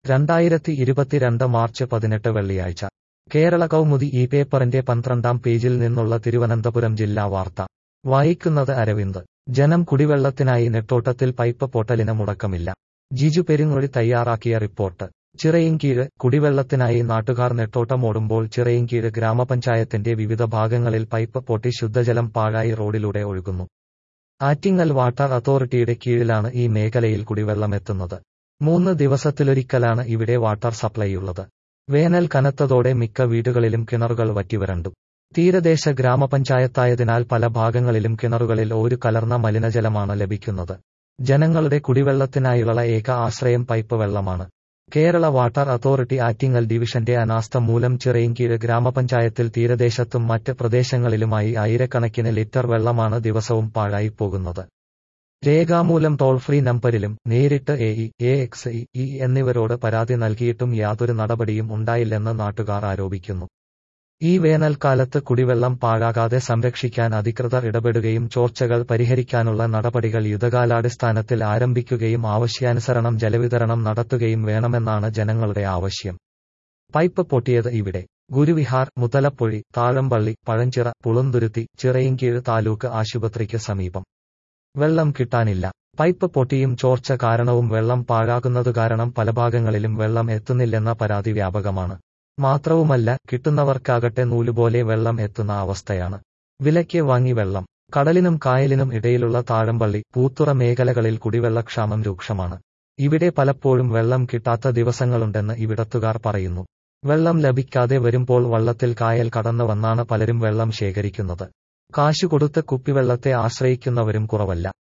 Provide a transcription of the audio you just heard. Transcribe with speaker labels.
Speaker 1: 2022 March 18 വെള്ളിയാഴ്ച കേരള കൗമുദി ഈ പേപ്പറിന്റെ 12-ാം പേജിൽ നിന്നുള്ള തിരുവനന്തപുരം ജില്ലാ വാർത്ത വായിക്കുന്നത് അരവിന്ദ്. ജനം കുടിവെള്ളത്തിനായി നെട്ടോട്ടത്തിൽ. പൈപ്പ് പൊട്ടലിന് മുടക്കമില്ല. ജിജു പെരിങ്ങൊഴി തയ്യാറാക്കിയ റിപ്പോർട്ട്. ചിറയിൻകീഴ്. കുടിവെള്ളത്തിനായി നാട്ടുകാർ നെട്ടോട്ടമോടുമ്പോൾ ചിറയിൻകീഴ് ഗ്രാമപഞ്ചായത്തിന്റെ വിവിധ ഭാഗങ്ങളിൽ പൈപ്പ് പൊട്ടി ശുദ്ധജലം പാഴായി റോഡിലൂടെ ഒഴുകുന്നു. ആറ്റിങ്ങൽ വാട്ടർ അതോറിറ്റിയുടെ കീഴിലാണ് ഈ മേഖലയിൽ കുടിവെള്ളമെത്തുന്നത്. 3 ദിവസത്തിലൊരിക്കലാണ് ഇവിടെ വാട്ടർ സപ്ലൈയുള്ളത്. വേനൽ കനത്തതോടെ മിക്ക വീടുകളിലും കിണറുകൾ വറ്റിവരണ്ടു. തീരദേശ ഗ്രാമപഞ്ചായത്തായതിനാൽ പല ഭാഗങ്ങളിലും കിണറുകളിൽ ഓരു കലർന്ന മലിനജലമാണ് ലഭിക്കുന്നത്. ജനങ്ങളുടെ കുടിവെള്ളത്തിനായുള്ള ഏക ആശ്രയം പൈപ്പ് വെള്ളമാണ്. കേരള വാട്ടർ അതോറിറ്റി ആറ്റിങ്ങൽ ഡിവിഷന്റെ അനാസ്ഥ മൂലം ചിറയിൻകീഴ് ഗ്രാമപഞ്ചായത്തിൽ തീരദേശത്തും മറ്റ് പ്രദേശങ്ങളിലുമായി ആയിരക്കണക്കിന് ലിറ്റർ വെള്ളമാണ് ദിവസവും പാഴായി പോകുന്നത്. രേഖാമൂലം ടോൾ ഫ്രീ നമ്പരിലും നേരിട്ട് AEXE എന്നിവരോട് പരാതി നൽകിയിട്ടും യാതൊരു നടപടിയും ഉണ്ടായില്ലെന്ന് നാട്ടുകാർ ആരോപിക്കുന്നു. ഈ വേനൽക്കാലത്ത് കുടിവെള്ളം പാഴാകാതെ സംരക്ഷിക്കാൻ അധികൃതർ ഇടപെടുകയും ചോർച്ചകൾ പരിഹരിക്കാനുള്ള നടപടികൾ യുദ്ധകാലാടിസ്ഥാനത്തിൽ ആരംഭിക്കുകയും ആവശ്യാനുസരണം ജലവിതരണം നടത്തുകയും വേണമെന്നാണ് ജനങ്ങളുടെ ആവശ്യം. പൈപ്പ് പൊട്ടിയത് ഇവിടെ. ഗുരുവിഹാർ, മുതലപ്പൊഴി, താഴമ്പള്ളി, പഴഞ്ചിറ, പുളുന്തുരുത്തി, ചിറയിൻകീഴ് താലൂക്ക് ആശുപത്രിക്ക് സമീപം. വെള്ളം കിട്ടാനില്ല. പൈപ്പ് പൊട്ടിയും ചോർച്ച കാരണവും വെള്ളം പാഴാകുന്നതുകാരണം പല ഭാഗങ്ങളിലും വെള്ളം എത്തുന്നില്ലെന്ന പരാതി വ്യാപകമാണ്. മാത്രവുമല്ല, കിട്ടുന്നവർക്കാകട്ടെ നൂലുപോലെ വെള്ളം എത്തുന്ന അവസ്ഥയാണ്. വിലയ്ക്ക് വാങ്ങി വെള്ളം. കടലിനും കായലിനും ഇടയിലുള്ള താഴമ്പള്ളി, പൂത്തുറ മേഖലകളിൽ കുടിവെള്ളക്ഷാമം രൂക്ഷമാണ്. ഇവിടെ പലപ്പോഴും വെള്ളം കിട്ടാത്ത ദിവസങ്ങളുണ്ടെന്ന് ഇവിടത്തുകാർ പറയുന്നു. വെള്ളം ലഭിക്കാതെ വരുമ്പോൾ വള്ളത്തിൽ കായൽ കടന്നു വന്നാണ് പലരും വെള്ളം ശേഖരിക്കുന്നത്. കാശുകൊടുത്ത് കുപ്പിവെള്ളത്തെ ആശ്രയിക്കുന്നവരും കുറവല്ല.